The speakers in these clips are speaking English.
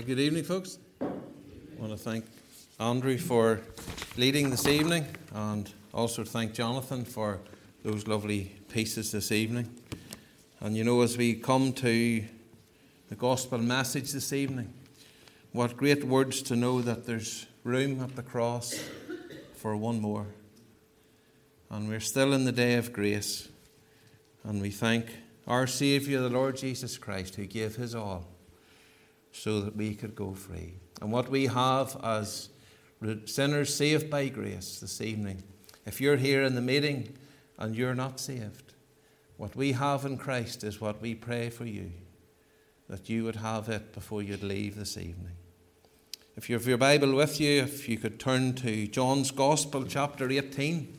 Well, good evening, folks. I want to thank Andrew for leading this evening, and also thank Jonathan for those lovely pieces this evening. And you know, as we come to the gospel message this evening, what great words to know that there's room at the cross for one more. And we're still in the day of grace, and we thank our Saviour, the Lord Jesus Christ, who gave his all so that we could go free. And what we have as sinners saved by grace this evening, if you're here in the meeting and you're not saved, what we have in Christ is what we pray for you, that you would have it before you'd leave this evening. If you have your Bible with you, if you could turn to John's Gospel, chapter 18.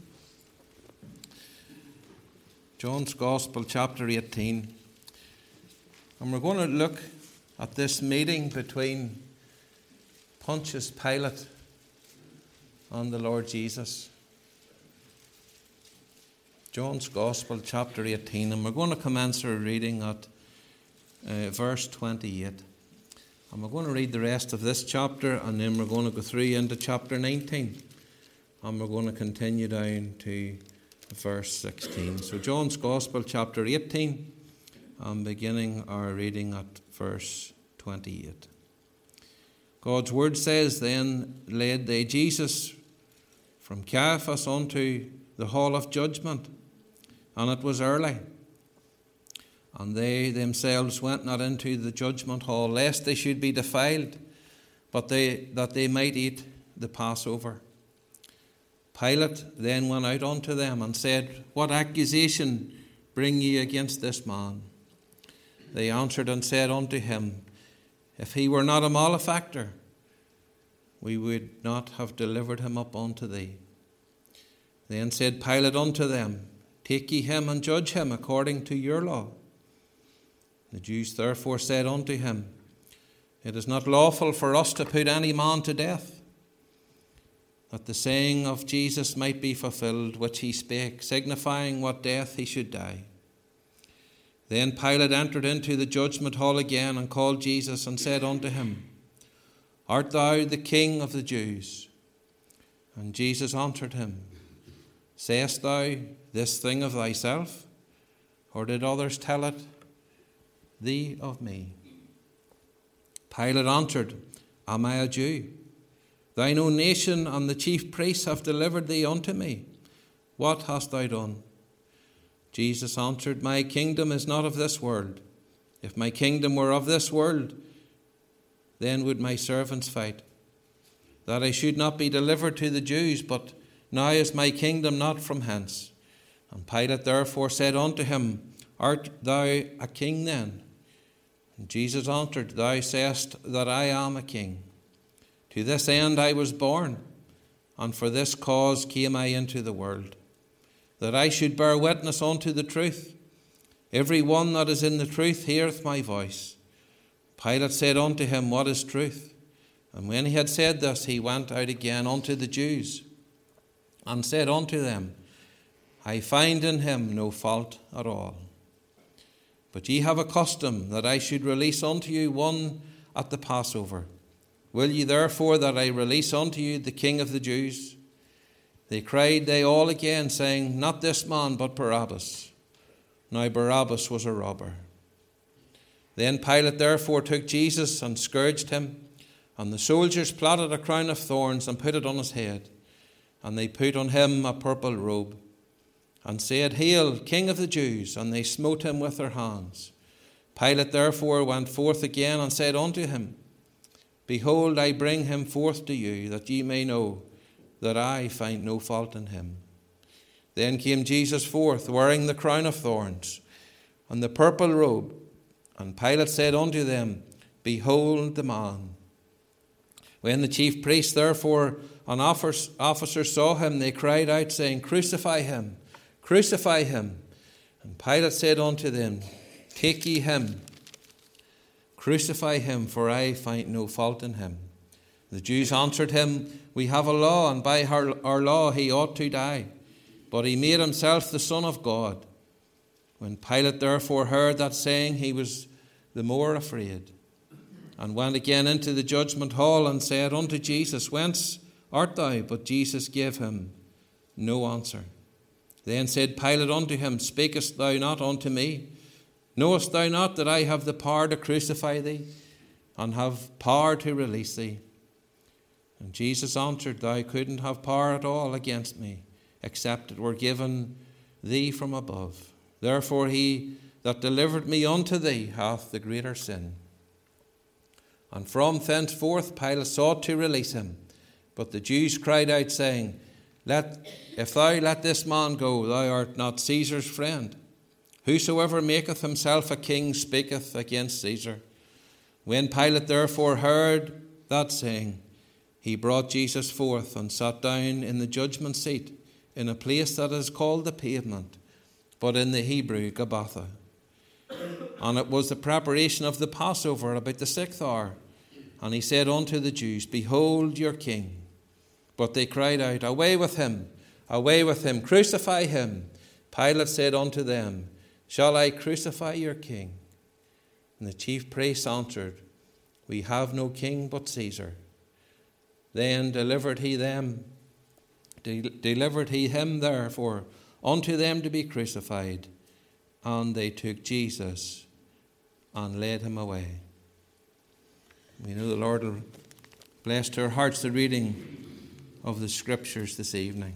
John's Gospel, chapter 18. And we're going to look at this meeting between Pontius Pilate and the Lord Jesus. John's Gospel, chapter 18. And we're going to commence our reading at verse 28. And we're going to read the rest of this chapter, and then we're going to go through into chapter 19. And we're going to continue down to verse 16. So John's Gospel, chapter 18, and beginning our reading at verse 28. God's word says, Then led they Jesus from Caiaphas unto the hall of judgment, and it was early. And they themselves went not into the judgment hall, lest they should be defiled, but that they might eat the Passover. Pilate then went out unto them and said, What accusation bring ye against this man? They answered and said unto him, If he were not a malefactor, we would not have delivered him up unto thee. Then said Pilate unto them, Take ye him and judge him according to your law. The Jews therefore said unto him, It is not lawful for us to put any man to death, that the saying of Jesus might be fulfilled, which he spake, signifying what death he should die. Then Pilate entered into the judgment hall again, and called Jesus, and said unto him, Art thou the King of the Jews? And Jesus answered him, Sayest thou this thing of thyself, or did others tell it thee of me? Pilate answered, Am I a Jew? Thine own nation and the chief priests have delivered thee unto me. What hast thou done? Jesus answered, My kingdom is not of this world. If my kingdom were of this world, then would my servants fight, that I should not be delivered to the Jews, but now is my kingdom not from hence. And Pilate therefore said unto him, Art thou a king then? And Jesus answered, Thou sayest that I am a king. To this end I was born, and for this cause came I into the world, that I should bear witness unto the truth. Every one that is in the truth heareth my voice. Pilate said unto him, What is truth? And when he had said this, he went out again unto the Jews, and said unto them, I find in him no fault at all. But ye have a custom that I should release unto you one at the Passover. Will ye therefore that I release unto you the King of the Jews? They cried they all again, saying, Not this man, but Barabbas. Now Barabbas was a robber. Then Pilate therefore took Jesus and scourged him, and the soldiers platted a crown of thorns and put it on his head. And they put on him a purple robe, and said, Hail, King of the Jews! And they smote him with their hands. Pilate therefore went forth again and said unto him, Behold, I bring him forth to you, that ye may know that I find no fault in him. Then came Jesus forth, wearing the crown of thorns and the purple robe. And Pilate said unto them, Behold the man. When the chief priests therefore and officers saw him, they cried out, saying, Crucify him, crucify him. And Pilate said unto them, Take ye him, crucify him, for I find no fault in him. The Jews answered him, We have a law, and by our law he ought to die. But he made himself the Son of God. When Pilate therefore heard that saying, he was the more afraid. and went again into the judgment hall and said unto Jesus, Whence art thou? But Jesus gave him no answer. Then said Pilate unto him, Speakest thou not unto me? Knowest thou not that I have the power to crucify thee, and have power to release thee? And Jesus answered, Thou couldn't have power at all against me, except it were given thee from above. Therefore he that delivered me unto thee hath the greater sin. And from thenceforth Pilate sought to release him. But the Jews cried out, saying, If thou let this man go, thou art not Caesar's friend. Whosoever maketh himself a king speaketh against Caesar. When Pilate therefore heard that saying, he brought Jesus forth and sat down in the judgment seat in a place that is called the Pavement, but in the Hebrew Gabbatha. And it was the preparation of the Passover about the 6th hour. And he said unto the Jews, Behold your king. But they cried out, Away with him, crucify him. Pilate said unto them, Shall I crucify your king? And the chief priests answered, We have no king but Caesar. Then delivered he him therefore unto them to be crucified. And they took Jesus and led him away. We know the Lord will bless to our hearts the reading of the Scriptures this evening.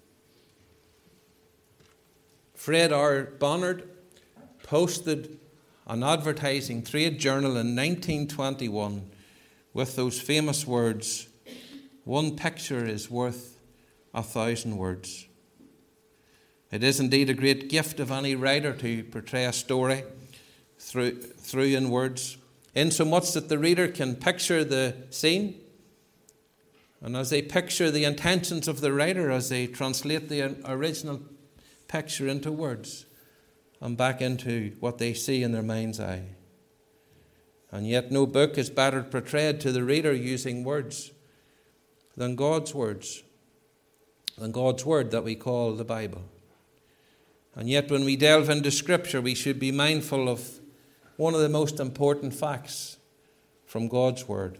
Fred R. Bonnard posted an advertising trade journal in 1921 with those famous words, One picture is worth 1,000 words. It is indeed a great gift of any writer to portray a story through in words, insomuch that the reader can picture the scene, and as they picture the intentions of the writer, as they translate the original picture into words and back into what they see in their mind's eye. And yet no book is better portrayed to the reader using words than God's words, than God's word that we call the Bible. And yet when we delve into Scripture, we should be mindful of one of the most important facts from God's word.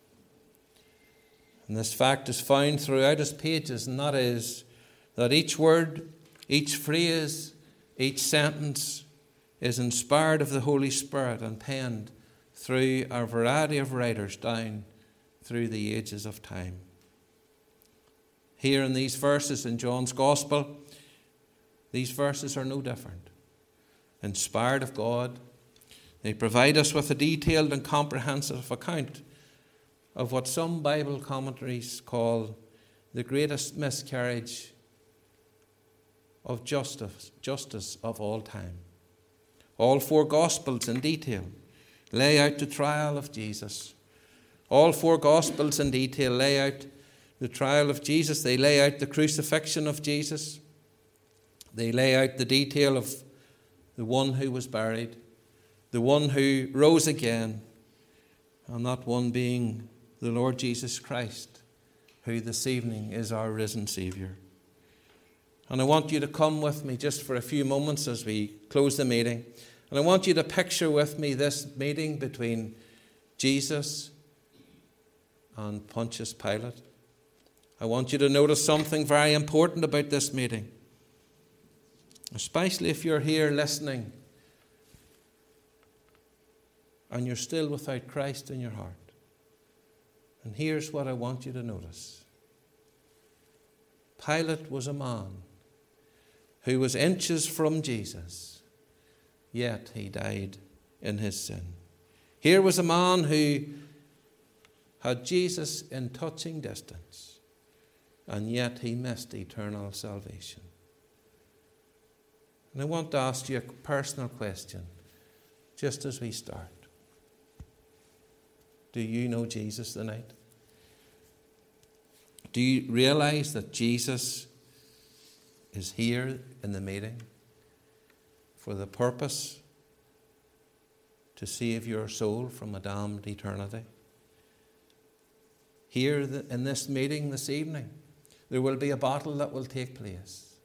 And this fact is found throughout its pages, and that is that each word, each phrase, each sentence is inspired of the Holy Spirit and penned through a variety of writers down through the ages of time. Here in these verses in John's Gospel, these verses are no different. Inspired of God, they provide us with a detailed and comprehensive account of what some Bible commentaries call the greatest miscarriage of justice of all time. All 4 Gospels in detail lay out the trial of Jesus. All 4 Gospels in detail lay out the trial of Jesus. They lay out the crucifixion of Jesus. They lay out the detail of the one who was buried, the one who rose again, and that one being the Lord Jesus Christ, who this evening is our risen Saviour. And I want you to come with me just for a few moments as we close the meeting. And I want you to picture with me this meeting between Jesus and Pontius Pilate. I want you to notice something very important about this meeting, especially if you're here listening and you're still without Christ in your heart. And here's what I want you to notice. Pilate was a man who was inches from Jesus, yet he died in his sin. Here was a man who had Jesus in touching distance, and yet he missed eternal salvation. And I want to ask you a personal question, just as we start. Do you know Jesus tonight? Do you realize that Jesus is here in the meeting for the purpose to save your soul from a damned eternity? Here in this meeting this evening, there will be a battle that will take place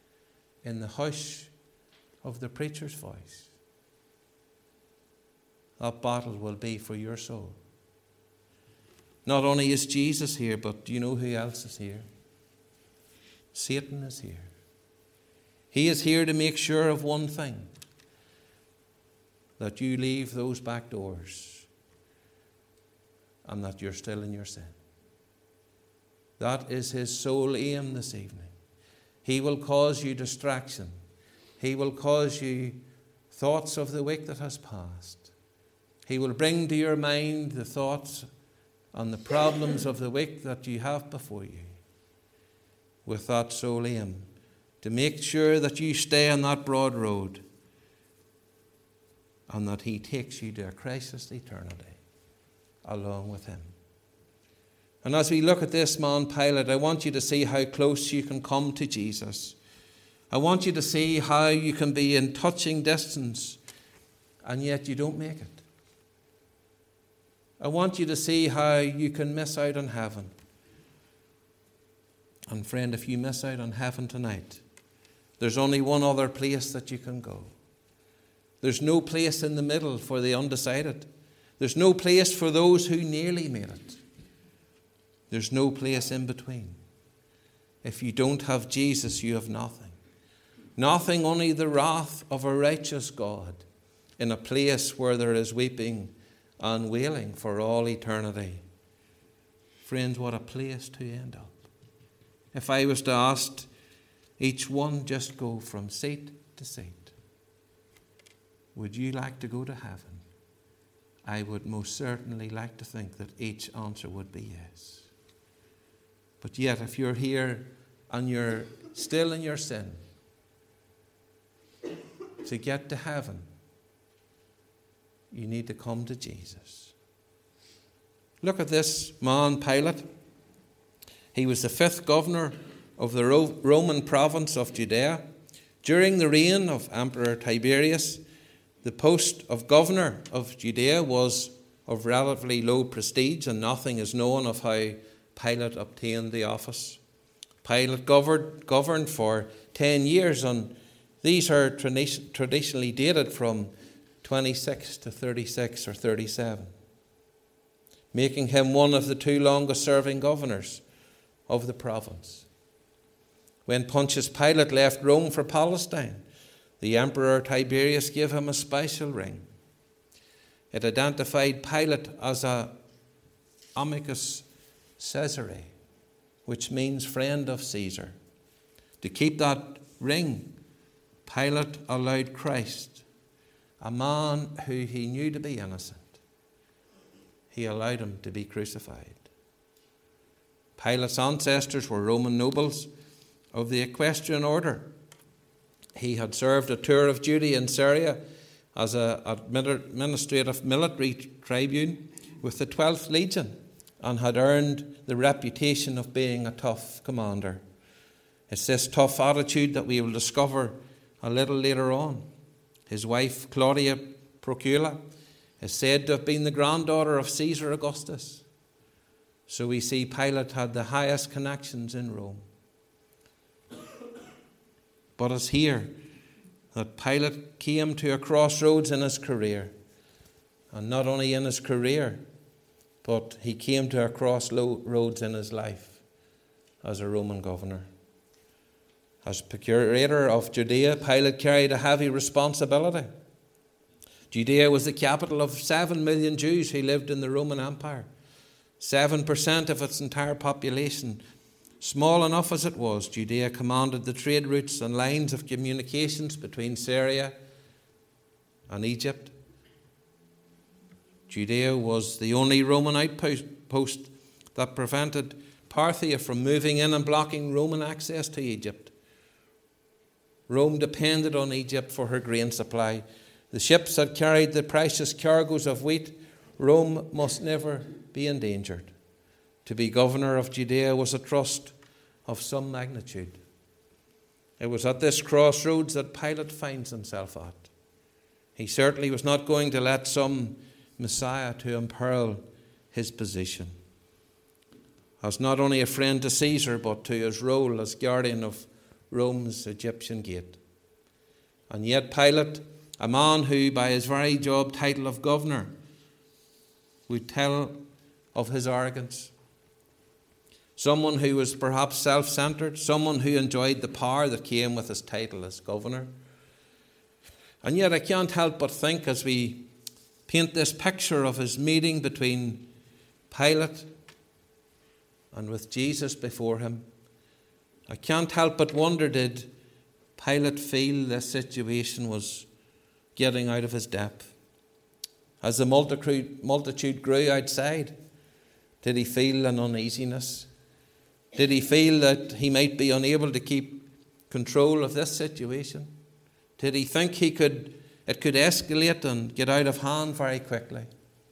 in the hush of the preacher's voice. that battle will be for your soul. Not only is Jesus here, but do you know who else is here? Satan is here. He is here to make sure of one thing, that you leave those back doors and that you're still in your sin. That is his sole aim this evening. He will cause you distraction. He will cause you thoughts of the week that has passed. He will bring to your mind the thoughts and the problems of the week that you have before you, with that sole aim to make sure that you stay on that broad road and that he takes you to a crisis eternity along with him. And as we look at this man Pilate, I want you to see how close you can come to Jesus. I want you to see how you can be in touching distance and yet you don't make it. I want you to see how you can miss out on heaven. And friend, if you miss out on heaven tonight, there's only one other place that you can go. There's no place in the middle for the undecided. There's no place for those who nearly made it. There's no place in between. If you don't have Jesus, you have nothing. Nothing, only the wrath of a righteous God in a place where there is weeping and wailing for all eternity. Friends, what a place to end up. If I was to ask each one, just go from seat to seat, would you like to go to heaven? I would most certainly like to think that each answer would be yes. But yet, if you're here and you're still in your sin, to get to heaven, you need to come to Jesus. Look at this man, Pilate. He was the 5th governor of the Roman province of Judea. During the reign of Emperor Tiberius, the post of governor of Judea was of relatively low prestige, and nothing is known of how Pilate obtained the office. Pilate governed for 10 years, and these are traditionally dated from 26 to 36 or 37, making him one of the 2 longest serving governors of the province. When Pontius Pilate left Rome for Palestine, the Emperor Tiberius gave him a special ring. It identified Pilate as a amicus Caesare, which means friend of Caesar. To keep that ring, Pilate allowed Christ, a man who he knew to be innocent, he allowed him to be crucified. Pilate's ancestors were Roman nobles of the equestrian order. He had served a tour of duty in Syria as an administrative military tribune with the 12th Legion, and had earned the reputation of being a tough commander. It's this tough attitude that we will discover a little later on. His wife, Claudia Procula, is said to have been the granddaughter of Caesar Augustus. So we see Pilate had the highest connections in Rome. But it's here that Pilate came to a crossroads in his career. And not only in his career, but he came to a crossroads in his life as a Roman governor. As procurator of Judea, Pilate carried a heavy responsibility. Judea was the capital of 7 million Jews who lived in the Roman Empire. 7% of its entire population. Small enough as it was, Judea commanded the trade routes and lines of communications between Syria and Egypt. Judea was the only Roman outpost that prevented Parthia from moving in and blocking Roman access to Egypt. Rome depended on Egypt for her grain supply. The ships that carried the precious cargoes of wheat, Rome must never be endangered. To be governor of Judea was a trust of some magnitude. It was at this crossroads that Pilate finds himself at. He certainly was not going to let some Messiah to imperil his position as not only a friend to Caesar, but to his role as guardian of Rome's Egyptian gate. And yet Pilate a man who, by his very job title of governor, would tell of his arrogance. Someone who was perhaps self-centered, someone who enjoyed the power that came with his title as governor. And yet I can't help but think, as we paint this picture of his meeting between Pilate and with Jesus before him, I can't help but wonder, did Pilate feel this situation was getting out of his depth? As the multitude grew outside, did he feel an uneasiness? Did he feel that he might be unable to keep control of this situation? Did he think it could escalate and get out of hand very quickly?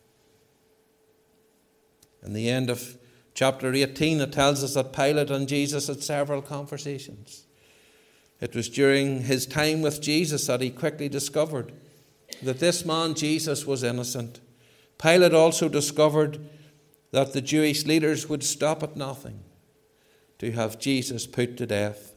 In the end of chapter 18, it tells us that Pilate and Jesus had several conversations. It was during his time with Jesus that he quickly discovered that this man Jesus was innocent. Pilate also discovered that the Jewish leaders would stop at nothing to have Jesus put to death.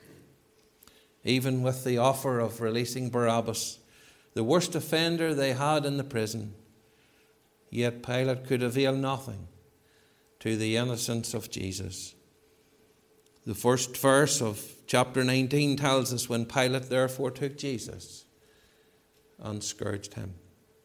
Even with the offer of releasing Barabbas, the worst offender they had in the prison, yet Pilate could avail nothing to the innocence of Jesus. The first verse of chapter 19 tells us, when Pilate therefore took Jesus and scourged him.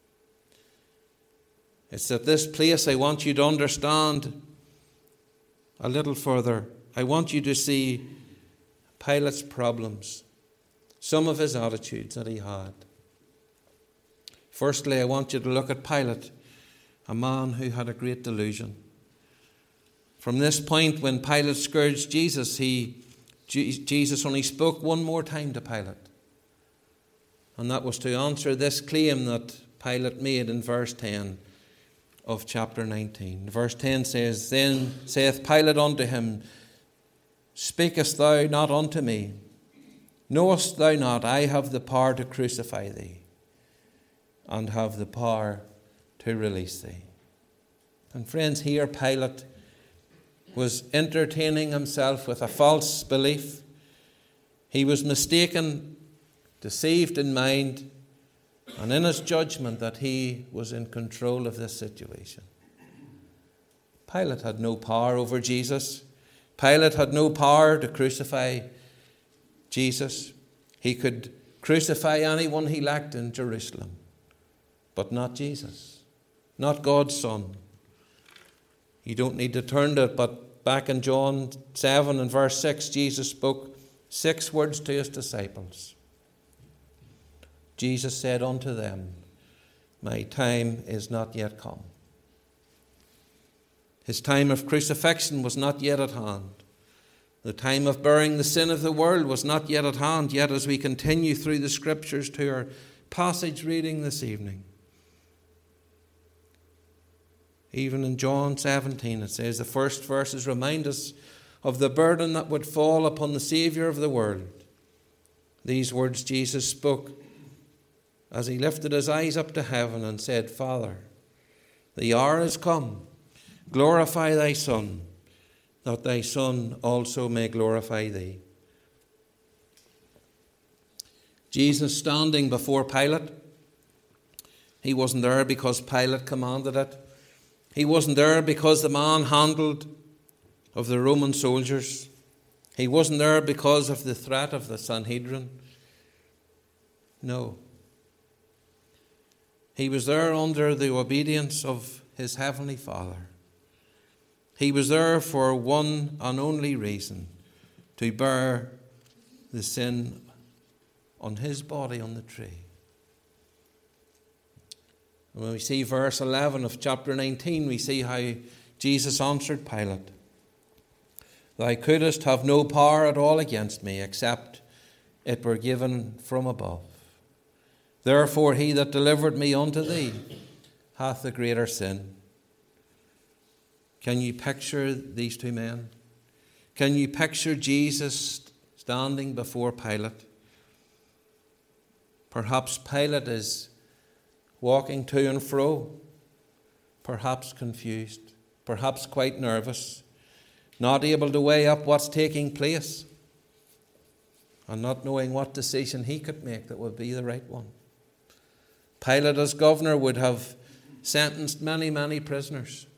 It's at this place I want you to understand a little further. I want you to see Pilate's problems, some of his attitudes that he had. Firstly, I want you to look at Pilate, a man who had a great delusion. From this point, when Pilate scourged Jesus, Jesus only spoke one more time to Pilate. And that was to answer this claim that Pilate made in verse 10 of chapter 19. Verse 10 says, Then saith Pilate unto him, Speakest thou not unto me? Knowest thou not I have the power to crucify thee, and have the power to release thee? And friends, here Pilate was entertaining himself with a false belief. He was mistaken, deceived in mind, and in his judgment that he was in control of this situation. Pilate had no power over Jesus. Pilate had no power to crucify Jesus. He could crucify anyone he liked in Jerusalem, but not Jesus, not God's Son. You don't need to turn to it, but back in John 7 and verse 6, Jesus spoke 6 words to his disciples. Jesus said unto them, My time is not yet come. His time of crucifixion was not yet at hand. The time of bearing the sin of the world was not yet at hand. Yet as we continue through the scriptures to our passage reading this evening, even in John 17, it says the first verses remind us of the burden that would fall upon the Saviour of the world. These words Jesus spoke as he lifted his eyes up to heaven and said, Father, the hour is come. Glorify thy Son, that thy Son also may glorify thee. Jesus standing before Pilate, he wasn't there because Pilate commanded it. He wasn't there because the man handled of the Roman soldiers. He wasn't there because of the threat of the Sanhedrin. No. He was there under the obedience of his heavenly Father. He was there for one and only reason, to bear the sin on his body on the tree. And when we see verse 11 of chapter 19, we see how Jesus answered Pilate, Thou couldst have no power at all against me, except it were given from above. Therefore he that delivered me unto thee hath the greater sin. Can you picture these two men? Can you picture Jesus standing before Pilate? Perhaps Pilate is walking to and fro, perhaps confused, perhaps quite nervous, not able to weigh up what's taking place, and not knowing what decision he could make that would be the right one. Pilate, as governor, would have sentenced many, many prisoners,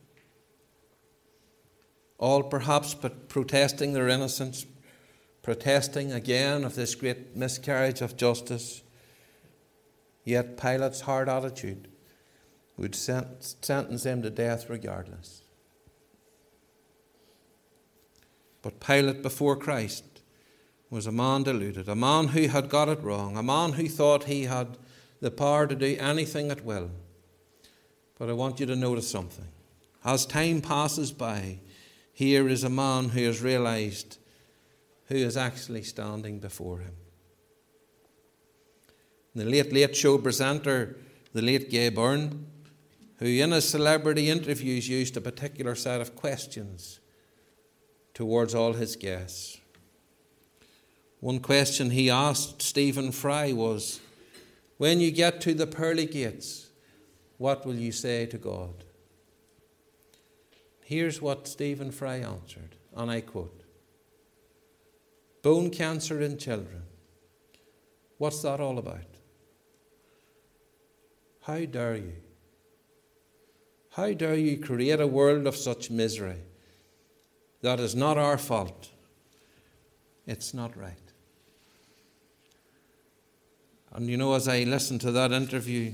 all perhaps but protesting their innocence, protesting again of this great miscarriage of justice. Yet Pilate's hard attitude would sentence them to death regardless. But Pilate before Christ was a man deluded, a man who had got it wrong, a man who thought he had the power to do anything at will. But I want you to notice something. As time passes by, here is a man who has realized who is actually standing before him. The late show presenter, the late Gay Byrne, who in his celebrity interviews used a particular set of questions towards all his guests. One question he asked Stephen Fry was, when you get to the pearly gates, what will you say to God? Here's what Stephen Fry answered, and I quote, "Bone cancer in children. What's that all about? How dare you? How dare you create a world of such misery? That is not our fault. It's not right." And you know, as I listened to that interview,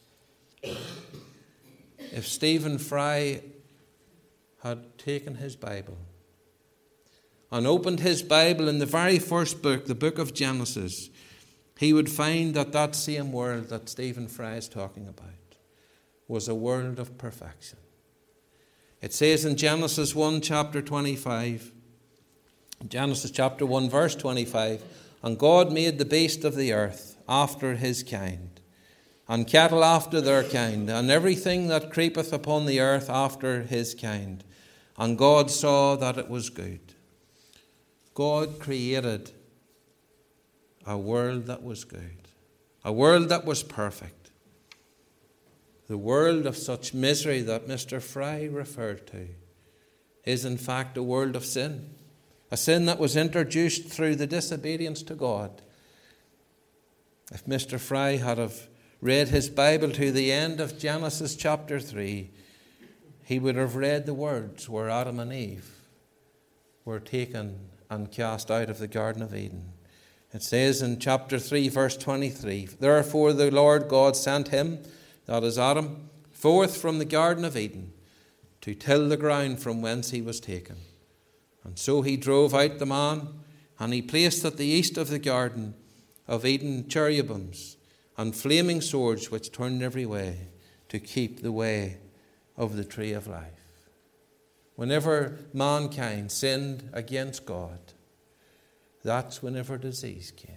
if Stephen Fry had taken his Bible and opened his Bible in the very first book, the book of Genesis, he would find that that same world that Stephen Fry is talking about was a world of perfection. It says in Genesis 1, chapter 25, Genesis chapter 1, verse 25, "And God made the beast of the earth after his kind, and cattle after their kind, and everything that creepeth upon the earth after his kind. And God saw that it was good." God created a world that was good, a world that was perfect. The world of such misery that Mr. Fry referred to is in fact a world of sin, a sin that was introduced through the disobedience to God. If Mr. Fry had have read his Bible to the end of Genesis chapter 3, he would have read the words where Adam and Eve were taken and cast out of the Garden of Eden. It says in chapter 3, verse 23, "Therefore the Lord God sent him," that is Adam, "forth from the Garden of Eden to till the ground from whence he was taken. And so he drove out the man, and he placed at the east of the Garden of Eden cherubims and flaming swords which turned every way to keep the way of the tree of life." Whenever mankind sinned against God, that's whenever disease came.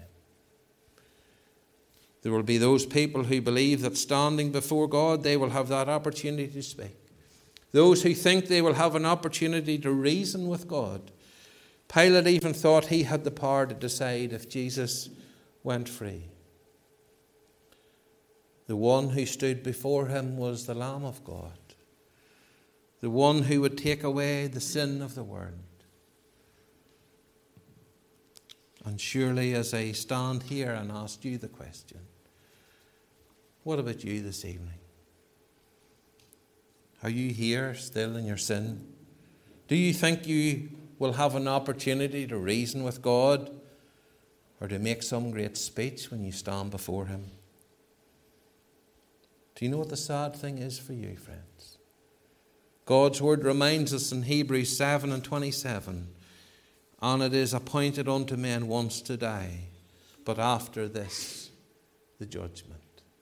There will be those people who believe that standing before God, they will have that opportunity to speak. Those who think they will have an opportunity to reason with God. Pilate even thought he had the power to decide if Jesus went free. The one who stood before him was the Lamb of God, the one who would take away the sin of the world. And surely as I stand here and ask you the question, what about you this evening? Are you here still in your sin? Do you think you will have an opportunity to reason with God or to make some great speech when you stand before him? Do you know what the sad thing is for you, friends? God's word reminds us in Hebrews 7 and 27, "And it is appointed unto men once to die, but after this the judgment."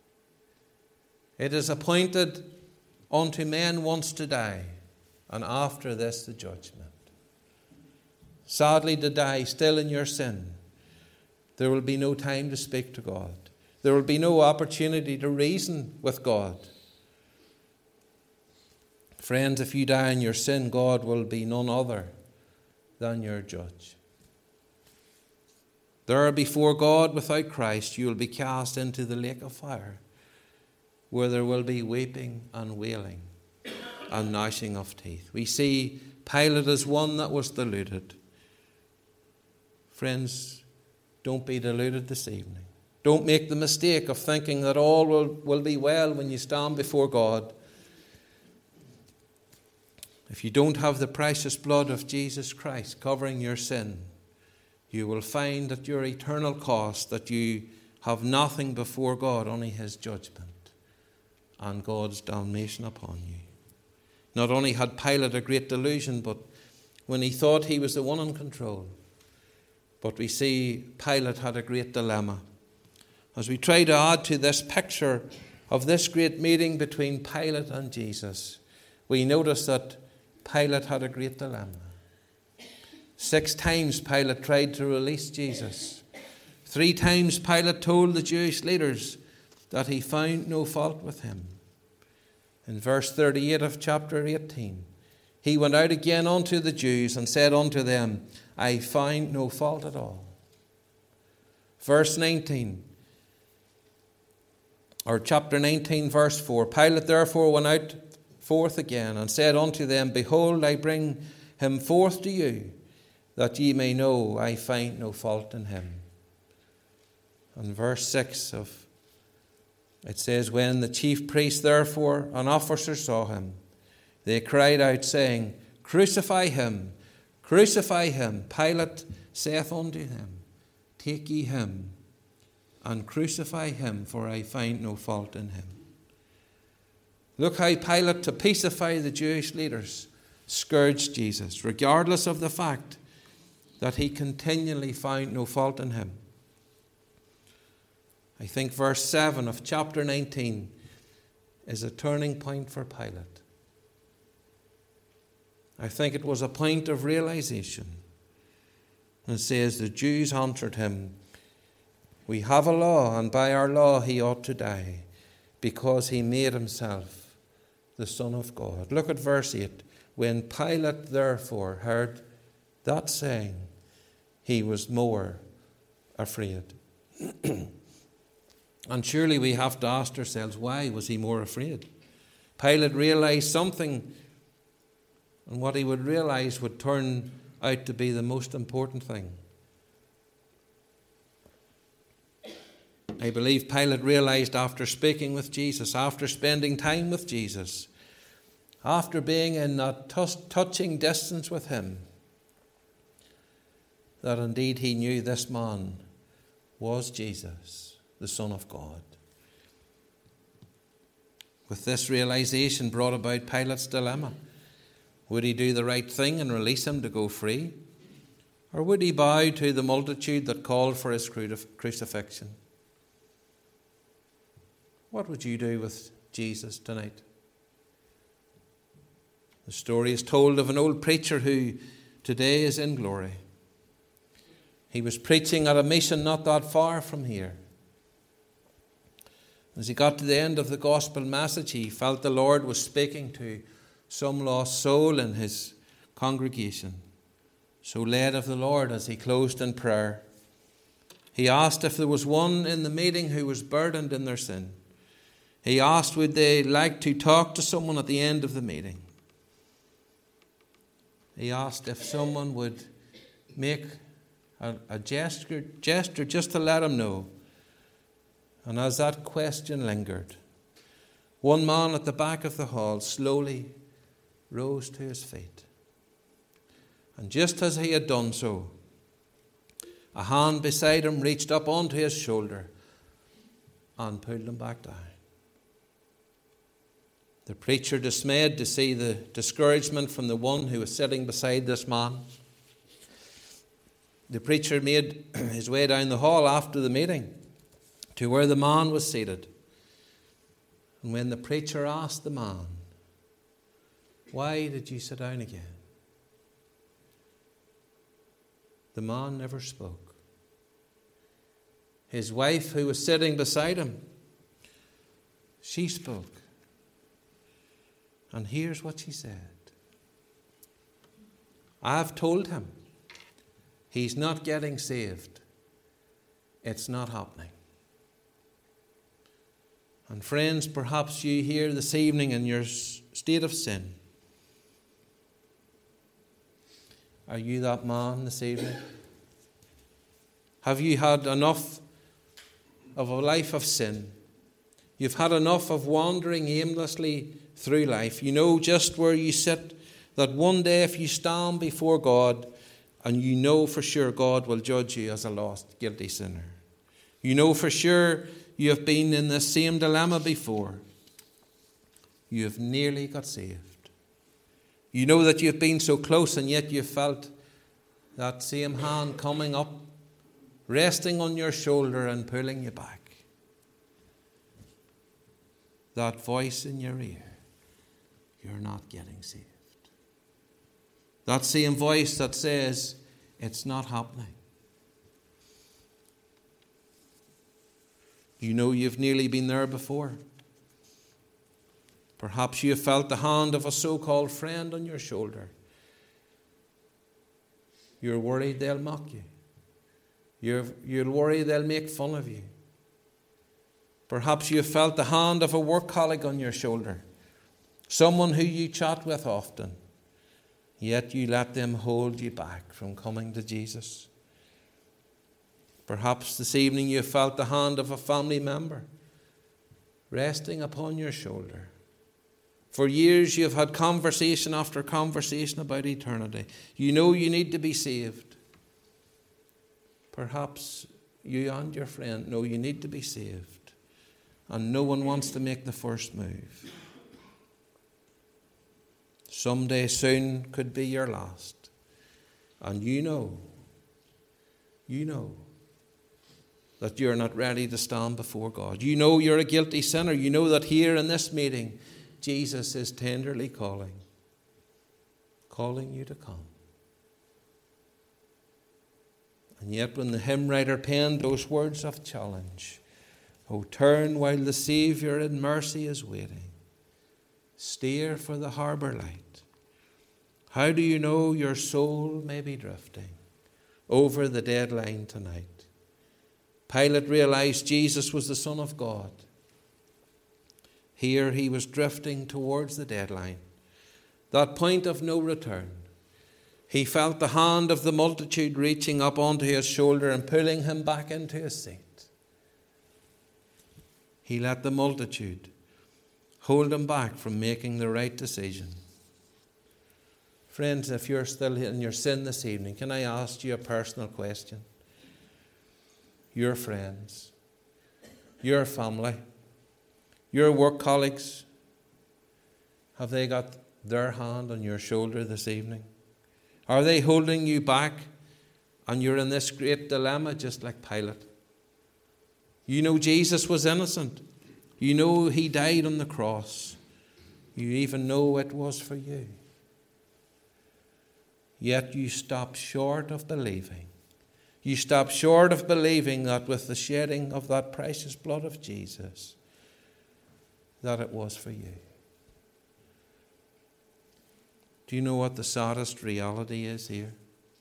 It is appointed unto men once to die, and after this the judgment. Sadly, to die still in your sin, there will be no time to speak to God. There will be no opportunity to reason with God. Friends, if you die in your sin, God will be none other than your judge. There before God without Christ, you will be cast into the lake of fire, where there will be weeping and wailing and gnashing of teeth. We see Pilate as one that was deluded. Friends, don't be deluded this evening. Don't make the mistake of thinking that all will be well when you stand before God. If you don't have the precious blood of Jesus Christ covering your sin, you will find at your eternal cost that you have nothing before God, only his judgment and God's damnation upon you. Not only had Pilate a great delusion, but when he thought he was the one in control, but we see Pilate had a great dilemma. As we try to add to this picture of this great meeting between Pilate and Jesus, we notice that Pilate had a great dilemma. 6 times Pilate tried to release Jesus. 3 times Pilate told the Jewish leaders that he found no fault with him. In verse 38 of chapter 18, he went out again unto the Jews and said unto them, I find no fault at all. Verse 19, or chapter 19, verse 4, Pilate therefore went out forth again and said unto them, Behold, I bring him forth to you, that ye may know I find no fault in him. And verse 6 of it says, When the chief priests therefore and officers saw him, they cried out, saying, Crucify him, crucify him. Pilate saith unto them, Take ye him, and crucify him, for I find no fault in him. Look how Pilate, to pacify the Jewish leaders, scourged Jesus, regardless of the fact that he continually found no fault in him. I think verse 7 of chapter 19 is a turning point for Pilate. I think it was a point of realization. And it says, The Jews answered him, We have a law, and by our law he ought to die, because he made himself the Son of God. Look at verse 8. When Pilate therefore heard that saying, he was more afraid. And surely we have to ask ourselves, why was he more afraid? Pilate realized something, and what he would realize would turn out to be the most important thing. I believe Pilate realized after speaking with Jesus, after spending time with Jesus, after being in that touching distance with him, that indeed he knew this man was Jesus, the Son of God. With this realization brought about Pilate's dilemma. Would he do the right thing and release him to go free? Or would he bow to the multitude that called for his crucifixion? What would you do with Jesus tonight? The story is told of an old preacher who today is in glory. He was preaching at a mission not that far from here. As he got to the end of the gospel message, he felt the Lord was speaking to some lost soul in his congregation. So led of the Lord as he closed in prayer, he asked if there was one in the meeting who was burdened in their sin. He asked, would they like to talk to someone at the end of the meeting? He asked if someone would make a gesture just to let him know. And as that question lingered, one man at the back of the hall slowly rose to his feet. And just as he had done so, a hand beside him reached up onto his shoulder and pulled him back down. The preacher, dismayed to see the discouragement from the one who was sitting beside this man, the preacher made his way down the hall after the meeting to where the man was seated. And when the preacher asked the man, why did you sit down again? The man never spoke. His wife, who was sitting beside him, she spoke. And here's what she said. I've told him he's not getting saved. It's not happening. And friends, perhaps you here this evening in your state of sin. Are you that man this evening? Have you had enough of a life of sin. You've had enough of wandering aimlessly through life. You know just where you sit, that one day if you stand before God, and you know for sure God will judge you as a lost, guilty sinner. You know for sure you have been in the same dilemma before. You have nearly got saved. You know that you've been so close, and yet you felt that same hand coming up, resting on your shoulder and pulling you back. That voice in your ear, you're not getting saved. That same voice that says, it's not happening. You know you've nearly been there before. Perhaps you have felt the hand of a so-called friend on your shoulder. You're worried they'll mock you. You're worried they'll make fun of you. Perhaps you have felt the hand of a work colleague on your shoulder, someone who you chat with often, yet you let them hold you back from coming to Jesus. Perhaps this evening you have felt the hand of a family member resting upon your shoulder. For years you have had conversation after conversation about eternity. You know you need to be saved. Perhaps you and your friend know you need to be saved, and no one wants to make the first move. Someday soon could be your last. And you know that you're not ready to stand before God. You know you're a guilty sinner. You know that here in this meeting, Jesus is tenderly calling you to come. And yet when the hymn writer penned those words of challenge, "Oh, turn while the Saviour in mercy is waiting. Steer for the harbour light. How do you know your soul may be drifting over the deadline tonight?" Pilate realized Jesus was the Son of God. Here he was drifting towards the deadline, that point of no return. He felt the hand of the multitude reaching up onto his shoulder and pulling him back into his seat. He let the multitude hold him back from making the right decision. Friends, if you're still in your sin this evening, can I ask you a personal question? Your friends, your family, your work colleagues, have they got their hand on your shoulder this evening? Are they holding you back and you're in this great dilemma just like Pilate? You know Jesus was innocent. You know he died on the cross. You even know it was for you. Yet you stop short of believing. You stop short of believing that with the shedding of that precious blood of Jesus, that it was for you. Do you know what the saddest reality is here?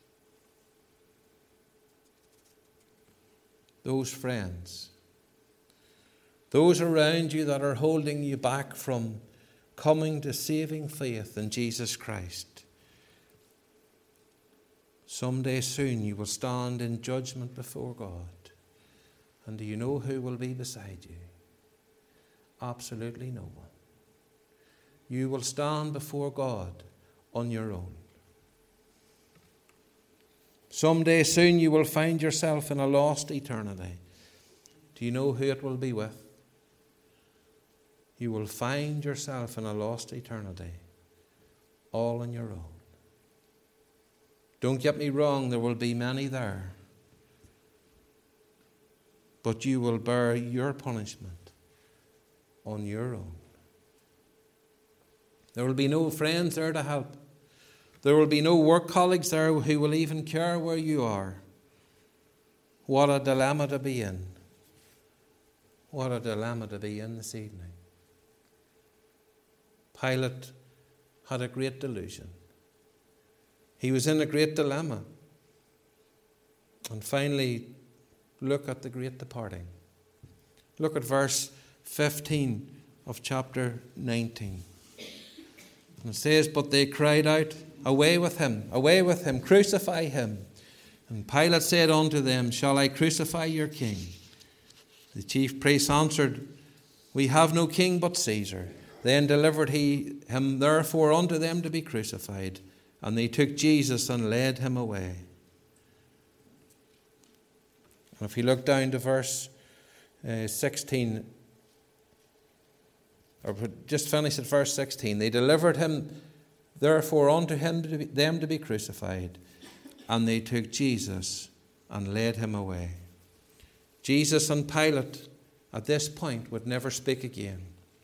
Those friends, those around you that are holding you back from coming to saving faith in Jesus Christ, someday soon you will stand in judgment before God. And do you know who will be beside you? Absolutely no one. You will stand before God on your own. Someday soon you will find yourself in a lost eternity. Do you know who it will be with? You will find yourself in a lost eternity, all on your own. Don't get me wrong, there will be many there. But you will bear your punishment on your own. There will be no friends there to help. There will be no work colleagues there who will even care where you are. What a dilemma to be in. What a dilemma to be in this evening. Pilate had a great delusion. He was in a great dilemma. And finally, look at the great departing. Look at verse 15 of chapter 19. And it says, "But they cried out, away with him, crucify him. And Pilate said unto them, Shall I crucify your king? The chief priests answered, We have no king but Caesar. Then delivered he him therefore unto them to be crucified. And they took Jesus and led him away. And if you look down to verse 16, or just finish at verse 16, they delivered him therefore unto them to be crucified. And they took Jesus and led him away. Jesus and Pilate at this point would never speak again.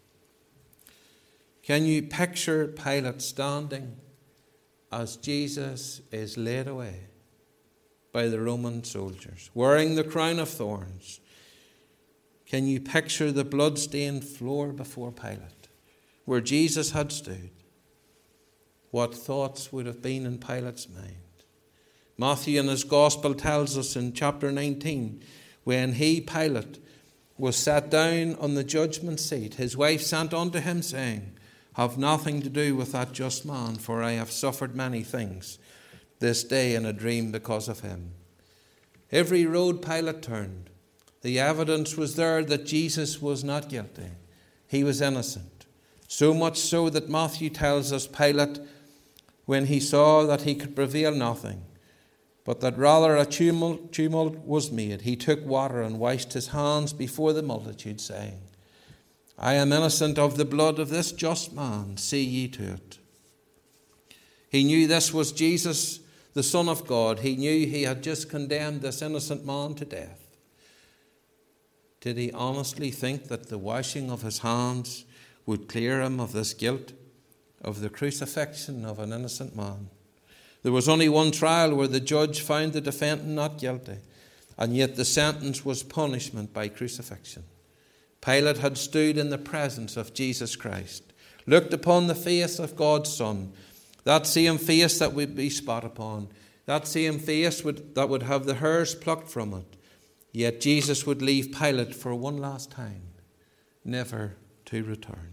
Can you picture Pilate standing as Jesus is led away by the Roman soldiers, wearing the crown of thorns? Can you picture the blood-stained floor before Pilate, where Jesus had stood? What thoughts would have been in Pilate's mind? Matthew in his Gospel tells us in chapter 19, when he, Pilate, was sat down on the judgment seat, his wife sent unto him, saying, Have nothing to do with that just man, for I have suffered many things this day in a dream because of him. Every road Pilate turned, the evidence was there that Jesus was not guilty. He was innocent. So much so that Matthew tells us Pilate, when he saw that he could prevail nothing, but that rather a tumult was made, he took water and washed his hands before the multitude, saying, I am innocent of the blood of this just man, see ye to it. He knew this was Jesus, the Son of God. He knew he had just condemned this innocent man to death. Did he honestly think that the washing of his hands would clear him of this guilt, of the crucifixion of an innocent man? There was only one trial where the judge found the defendant not guilty, and yet the sentence was punishment by crucifixion. Pilate had stood in the presence of Jesus Christ, looked upon the face of God's Son, that same face that would be spat upon, that same face that would have the hairs plucked from it. Yet Jesus would leave Pilate for one last time, never to return.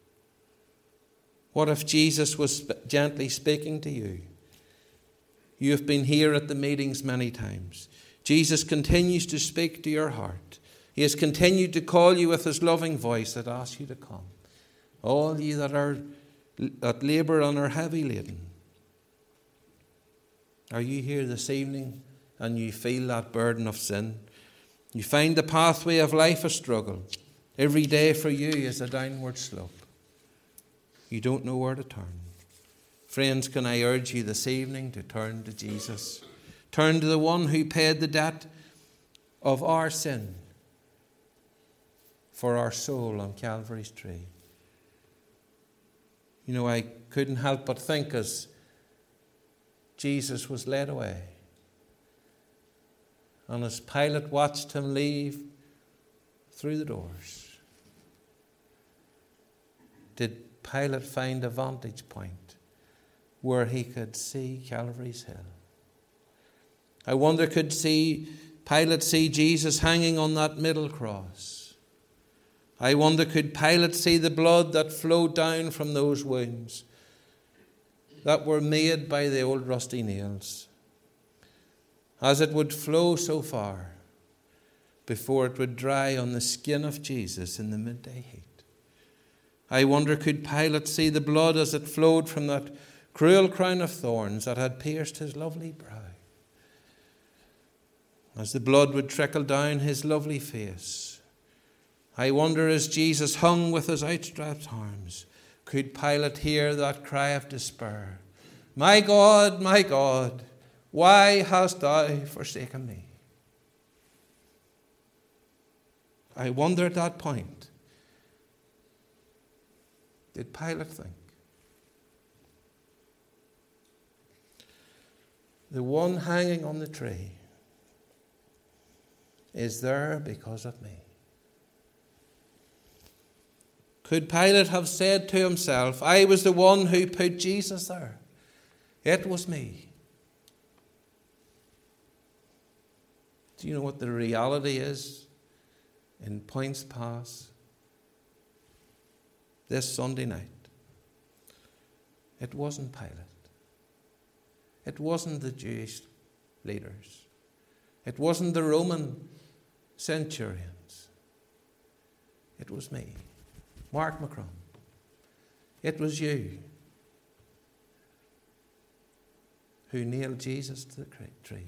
What if Jesus was gently speaking to you? You have been here at the meetings many times. Jesus continues to speak to your heart. He has continued to call you with his loving voice that asks you to come. All ye that labour and are heavy laden. Are you here this evening and you feel that burden of sin? You find the pathway of life a struggle. Every day for you is a downward slope. You don't know where to turn. Friends, can I urge you this evening to turn to Jesus? Turn to the one who paid the debt of our sin for our soul on Calvary's tree. You know, I couldn't help but think as Jesus was led away, and as Pilate watched him leave through the doors, did Pilate find a vantage point where he could see Calvary's Hill? I wonder, could Pilate see Jesus hanging on that middle cross? I wonder, could Pilate see the blood that flowed down from those wounds that were made by the old rusty nails, as it would flow so far before it would dry on the skin of Jesus in the midday heat? I wonder, could Pilate see the blood as it flowed from that cruel crown of thorns that had pierced his lovely brow, as the blood would trickle down his lovely face? I wonder, as Jesus hung with his outstretched arms, could Pilate hear that cry of despair, my God, why hast thou forsaken me? I wonder at that point, did Pilate think, the one hanging on the tree is there because of me? Could Pilate have said to himself, I was the one who put Jesus there. It was me. Do you know what the reality is in Points Pass this Sunday night? It wasn't Pilate. It wasn't the Jewish leaders. It wasn't the Roman centurions. It was me, Mark McCrum. It was you who nailed Jesus to the tree.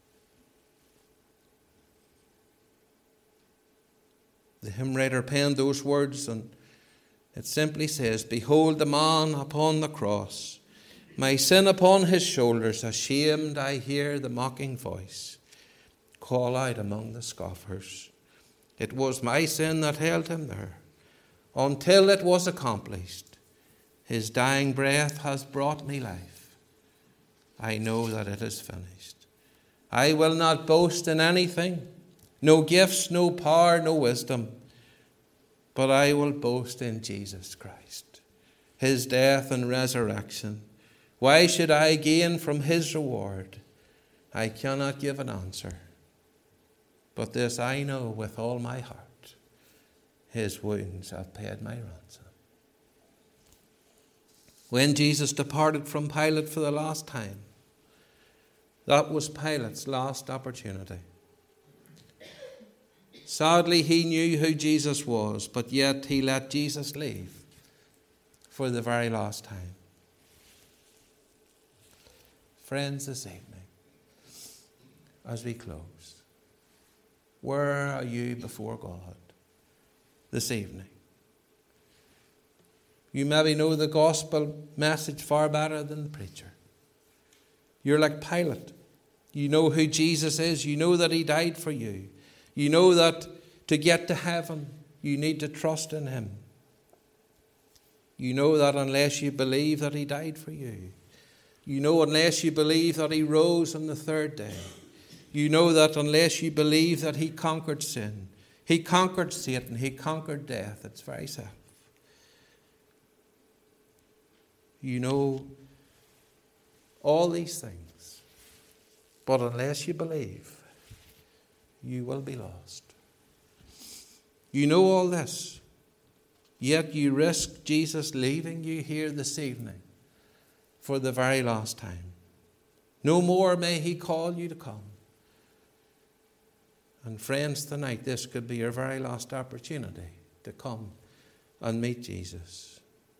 The hymn writer penned those words, and it simply says, "Behold the man upon the cross, my sin upon his shoulders, ashamed I hear the mocking voice call out among the scoffers. It was my sin that held him there, until it was accomplished. His dying breath has brought me life. I know that it is finished. I will not boast in anything, no gifts, no power, no wisdom, but I will boast in Jesus Christ, his death and resurrection. Why should I gain from his reward? I cannot give an answer, but this I know with all my heart: his wounds have paid my ransom." When Jesus departed from Pilate for the last time, that was Pilate's last opportunity. Sadly, he knew who Jesus was, but yet he let Jesus leave for the very last time. Friends, this evening, as we close, where are you before God this evening? You maybe know the gospel message far better than the preacher. You're like Pilate. You know who Jesus is. You know that he died for you. You know that to get to heaven, you need to trust in him. You know that unless you believe that he died for you, you know unless you believe that he rose on the third day, you know that unless you believe that he conquered sin, he conquered Satan, he conquered death, it's very simple. You know all these things, but unless you believe, you will be lost. You know all this, yet you risk Jesus leaving you here this evening for the very last time. No more may he call you to come. And friends, tonight this could be your very last opportunity to come and meet Jesus.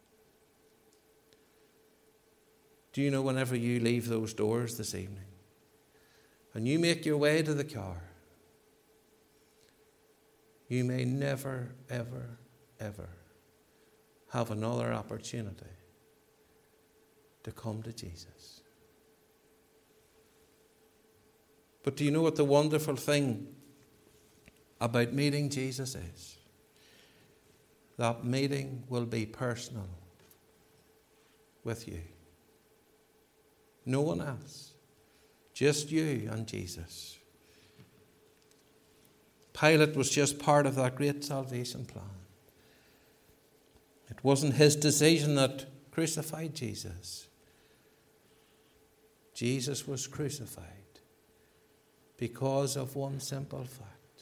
Do you know, whenever you leave those doors this evening and you make your way to the car, you may never, ever, ever have another opportunity to come to Jesus. But do you know what the wonderful thing about meeting Jesus is? That meeting will be personal with you. No one else. Just you and Jesus. Pilate was just part of that great salvation plan. It wasn't his decision that crucified Jesus. Jesus was crucified because of one simple fact.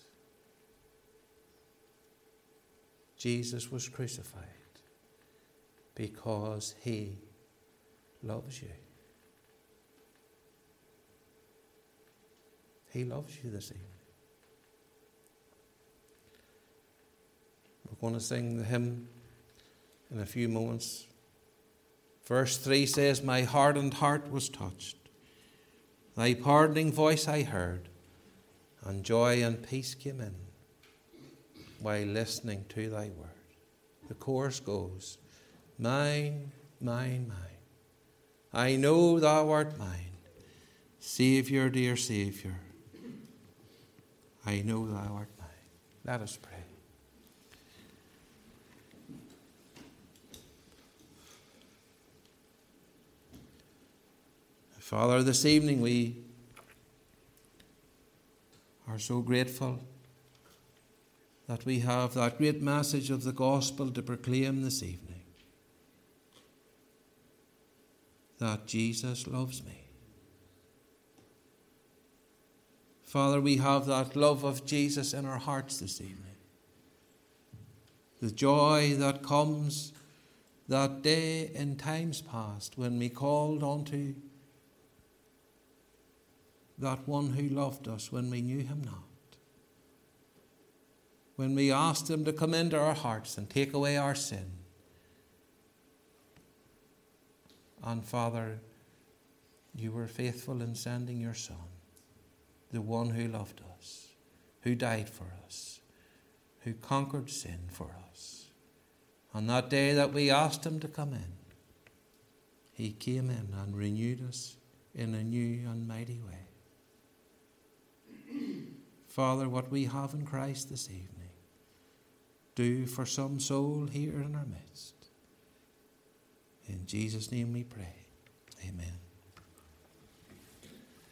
Jesus was crucified because he loves you. He loves you this evening. We're going to sing the hymn in a few moments. Verse 3 says, "My hardened heart was touched. Thy pardoning voice I heard, and joy and peace came in while listening to thy word." The chorus goes, "Mine, mine, mine. I know thou art mine. Saviour, dear Saviour. I know thou art mine." Let us pray. Father, this evening we are so grateful that we have that great message of the gospel to proclaim this evening. That Jesus loves me. Father, we have that love of Jesus in our hearts this evening. The joy that comes that day in times past when we called unto that one who loved us when we knew him not. when we asked him to come into our hearts and take away our sin. And Father, you were faithful in sending your Son, the one who loved us, who died for us, who conquered sin for us. On that day that we asked him to come in, he came in and renewed us in a new and mighty way. Father, what we have in Christ this evening, do for some soul here in our midst. In Jesus' name we pray. Amen.